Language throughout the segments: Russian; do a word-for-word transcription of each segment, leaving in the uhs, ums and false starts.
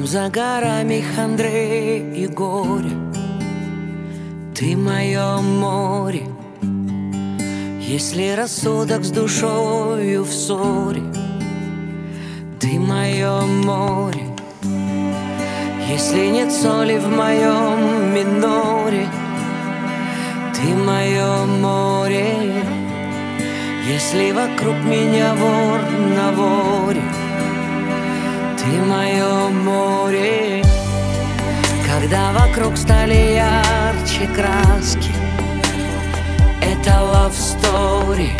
за горами хандры и горе. Ты мое море. Если рассудок с душою в ссоре, ты мое море. Если нет соли в моем миноре, ты мое море. Если вокруг меня вор на воре, ты мое море. Когда вокруг стали ярче краски, это love story.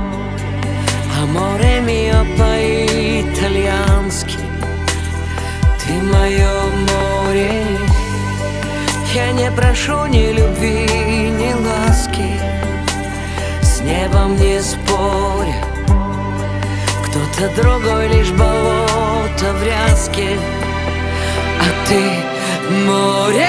Amore mio по-итальянски, ты мое море. Я не прошу ни любви, ни ласки, с небом не споря. Кто-то другой лишь болото в ряске, а ты море.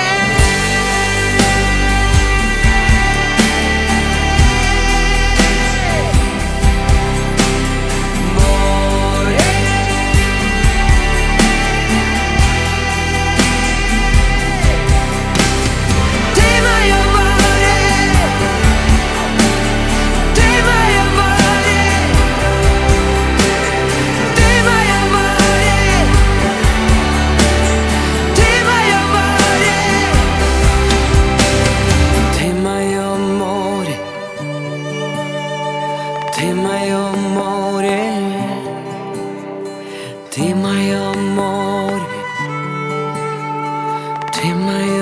Ты мое море, ты мое море, ты мое